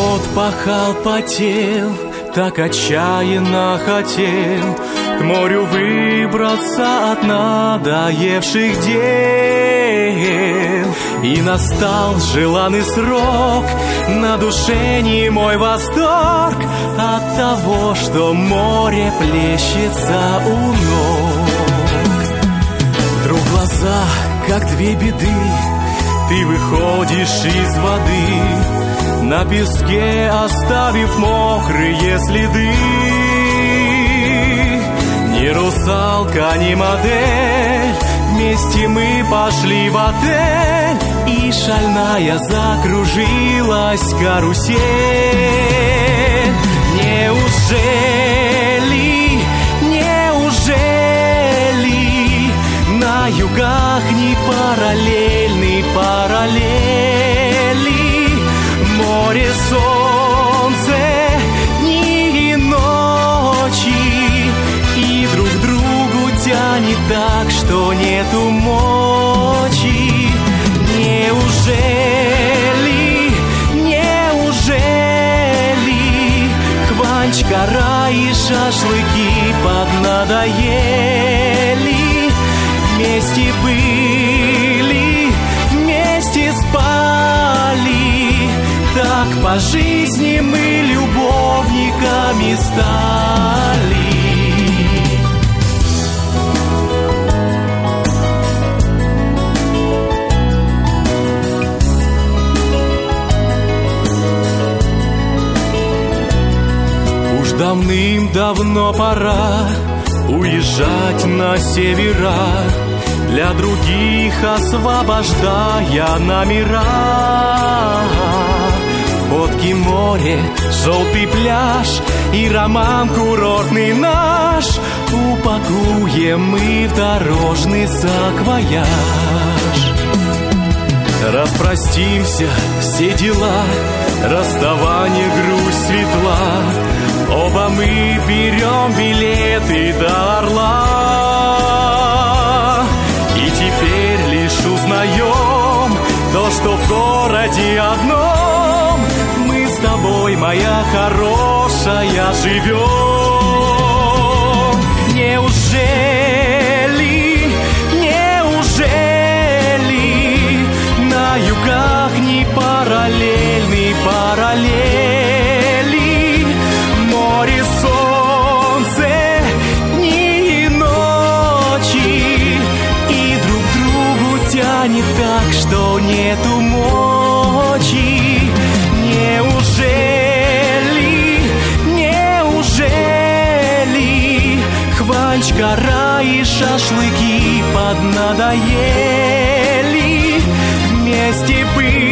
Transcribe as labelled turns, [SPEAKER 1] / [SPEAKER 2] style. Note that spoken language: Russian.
[SPEAKER 1] год пахал, потел, так отчаянно хотел к морю выбраться от надоевших дел. И настал желанный срок, на душе немой восторг от того, что море плещется у ног. Вдруг глаза, как две беды, ты выходишь из воды, на песке оставив мокрые следы. Ни русалка, ни модель, вместе мы пошли в отель, и шальная закружилась карусель. Неужели на югах не параллельны параллели? Море, солнце, дни и ночи, и друг к другу тянет так, что нету мочи. Неужели Хванч-Гора и шашлыки поднадоели? Вместе были, вместе спали, так по жизни мы любовниками стали. Уж давным-давно пора уезжать на севера, для других освобождая номера. Фотки, море, желтый пляж и роман курортный наш упакуем мы в дорожный саквояж. Распростимся, все дела, расставание, грусть, светла, оба мы берем билеты до Орла. И теперь лишь узнаем то, что в городе одном мы с тобой, моя хорошая, живем. Неужели на югах не параллельны параллели? Море, солнце, дни и ночи, и друг к другу тянет так, что нету мочи. Неужели Хванч-Гора и шашлыки поднадоели? Вместе были,